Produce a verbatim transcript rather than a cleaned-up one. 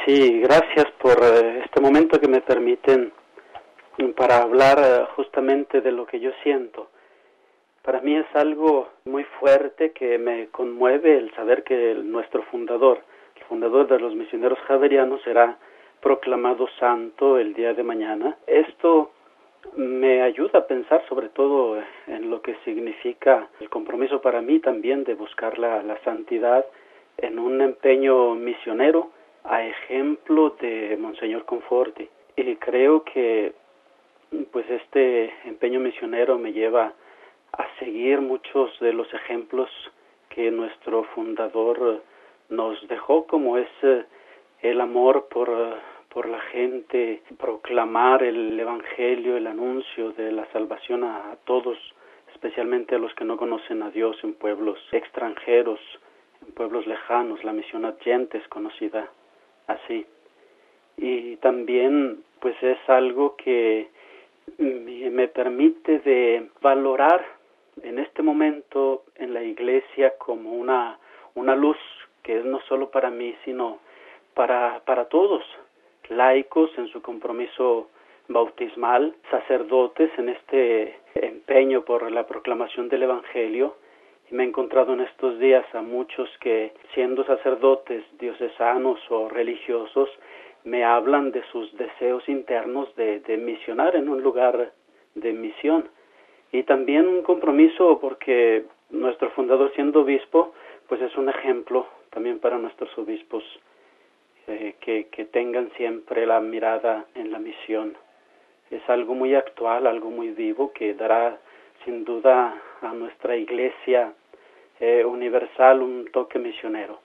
Sí, gracias por eh, este momento que me permiten para hablar eh, justamente de lo que yo siento. Para mí es algo muy fuerte que me conmueve el saber que el- nuestro fundador, el fundador de los misioneros javerianos, será proclamado santo el día de mañana. Esto me ayuda a pensar sobre todo en lo que significa el compromiso para mí también de buscar la, la santidad en un empeño misionero a ejemplo de Monseñor Conforti. Y creo que pues este empeño misionero me lleva a seguir muchos de los ejemplos que nuestro fundador nos dejó, como es eh, el amor por, eh, por la gente, proclamar el evangelio, el anuncio de la salvación a, a todos, especialmente a los que no conocen a Dios en pueblos extranjeros, en pueblos lejanos. La misión Adyentes es conocida así. Y también pues es algo que me me permite de valorar en este momento en la iglesia como una una luz que es no solo para mí sino para para todos, laicos en su compromiso bautismal, sacerdotes en este empeño por la proclamación del evangelio. Y me he encontrado en estos días a muchos que, siendo sacerdotes diocesanos o religiosos, me hablan de sus deseos internos de, de misionar en un lugar de misión. Y también un compromiso porque nuestro fundador, siendo obispo, pues es un ejemplo también para nuestros obispos, eh, que, que tengan siempre la mirada en la misión. Es algo muy actual, algo muy vivo, que dará sin duda a nuestra iglesia eh, universal un toque misionero.